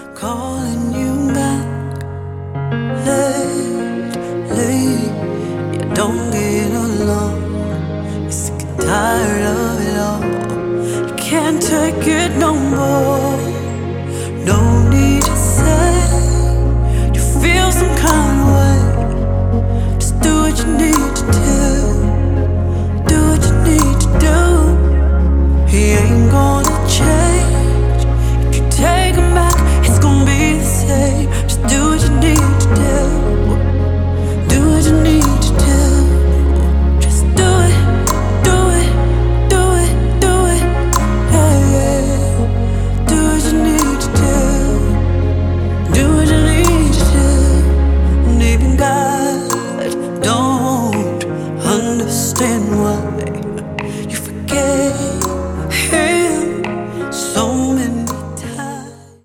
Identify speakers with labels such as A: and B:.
A: calling you back lately. You don't get along. You're sick and tired of it all. You can't take it no